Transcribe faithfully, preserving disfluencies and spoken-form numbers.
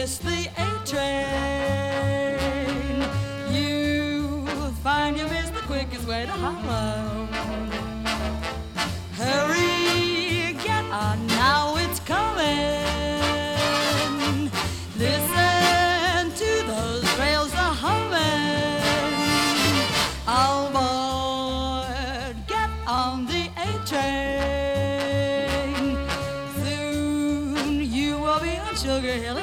miss the A train. You find you miss the quickest way to Harlem. Hurry, get on now, it's coming. Listen to those rails a humming. All aboard, get on the A train. Soon you will be on Sugar Hill.